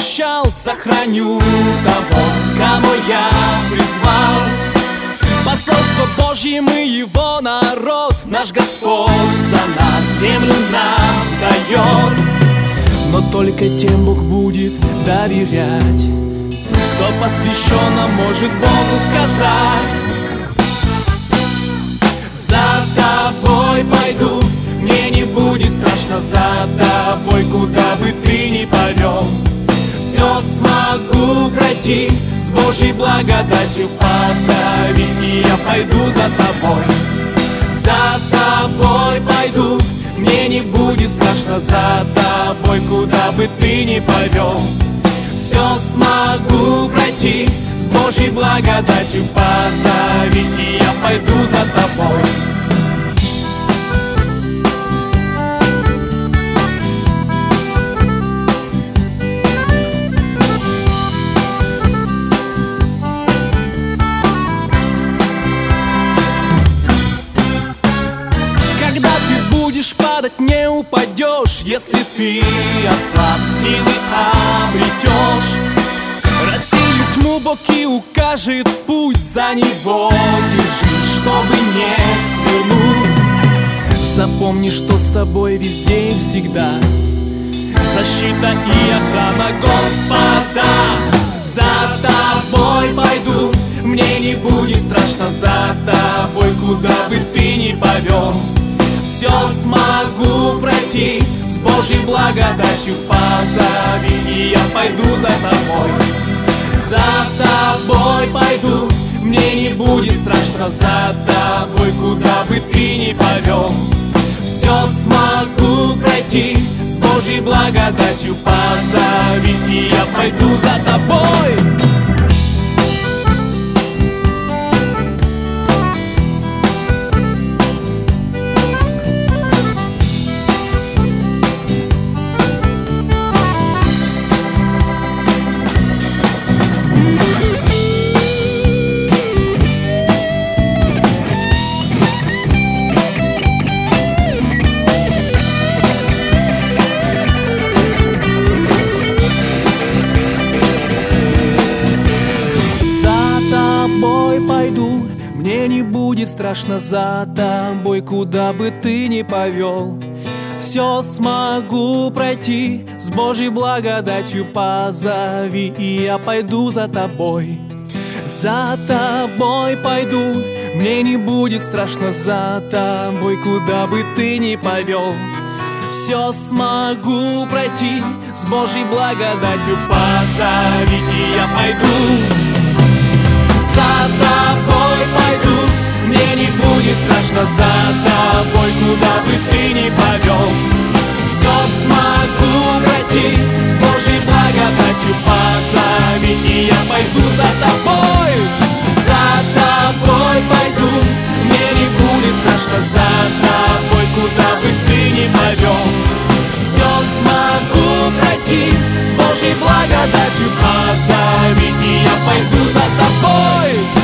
обещал, сохраню того, кого я призвал. Посольство Божье, мы его народ, наш Господь за нас землю нам дает. Но только тем Бог будет доверять, кто посвященно может Богу сказать: за тобой пойду, мне не будет страшно, за тобой, куда бы ты ни повел. Все смогу пройти, с Божьей благодатью позови, и я пойду за тобой. За тобой пойду, мне не будет страшно, за тобой, куда бы ты ни повел. Все смогу пройти, с Божьей благодатью позови, и я пойду за тобой. Когда ты будешь падать, не упадешь, если ты ослаб, силы обретешь. Рассеет тьму Бог и укажет путь, за него держись, чтобы не свернуть. Запомни, что с тобой везде и всегда защита и охрана Господа. За тобой пойду, мне не будет страшно, за тобой, куда бы ты ни повел. Все смогу пройти, с Божьей благодатью позови, и я пойду за тобой. За тобой пойду, мне не будет страшно, за тобой, куда бы ты ни повел. Все смогу пройти, с Божьей благодатью позови, и я пойду за тобой. Мне не будет страшно, за тобой, куда бы ты ни повел. Все смогу пройти, с Божьей благодатью позови, и я пойду за тобой. За тобой пойду, мне не будет страшно, за тобой, куда бы ты ни повел. Все смогу пройти, с Божьей благодатью позови, и я пойду. За тобой пойду, мне не будет страшно, за тобой, куда бы ты ни повел. Все смогу пройти, с Божьей благодатью позови, и я пойду за тобой. За тобой пойду, мне не будет страшно, за тобой, куда бы ты ни повел. Все смогу пройти, с Божьей благодатью позови, и я пойду за тобой.